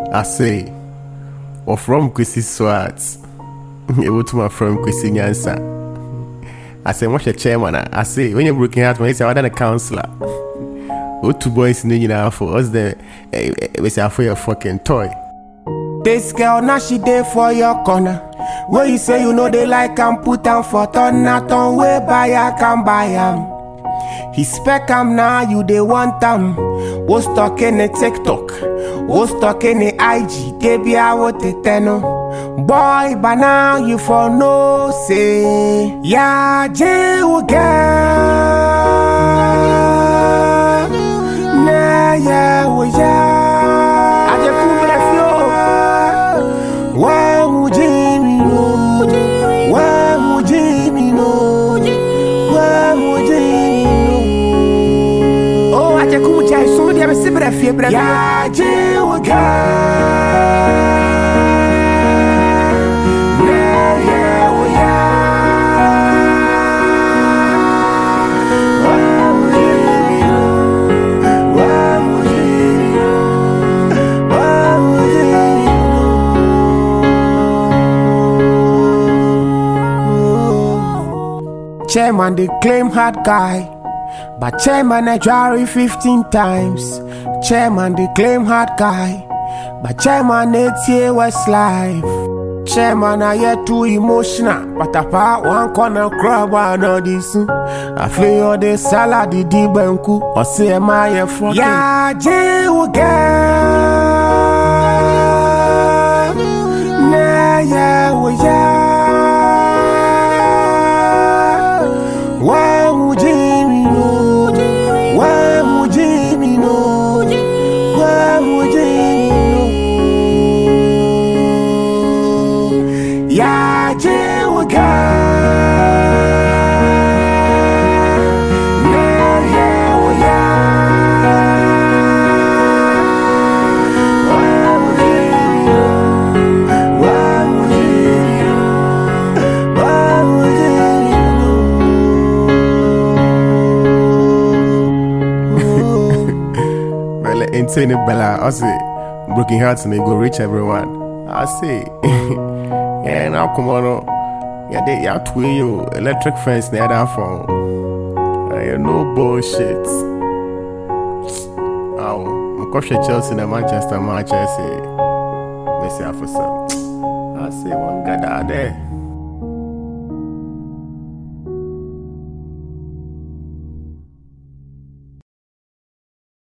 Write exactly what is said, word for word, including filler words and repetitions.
I say, or from Kwesi Swartz, able to my friend Kwesi Nyansa. I say, what's your chairman? I say, when you're working out, when you say, I'm a counselor. What two boys in the for us there? We say, for your fucking toy. This girl now she there for your corner. Where you say you know they like am, put am for turn, not on way buy I can buy am. He spec am now, you they want am. Was talking a TikTok, was talking a I G, they be a what they tell. Boy, but now you for no say. Yeah, Jay will get. Nah, yeah, well, yeah. I just come back flow. Why would Jimmy know? Why would Jimmy know? Why would Jimmy know? Oh, I just come with you. Somebody have a sip of fear, but yeah, Jay will get. Chairman they claim hard guy, but chairman I jury fifteen times. Chairman they claim hard guy, but chairman it's here Westlife. Chairman I yet too emotional, but apart one corner crab one all this. I feel all the salad the banku or say my fucking yeah Jay will get. Nah yeah well yeah. Why would Jimmy know? Why would Jimmy know? Why would Jimmy know? Yeah, Jay will get. Nah, yeah, well, yeah. Why would Jimmy know? Why would Jimmy know? Why would Jimmy know? Insane Bella, I say, broken hearts and they go reach everyone. I say, yeah, now come on, yeah, they are twin you electric fence near that phone. I no bullshit. Oh, I'm coaching Chelsea and Manchester match. I say, Messi for some. I say, one guy out there.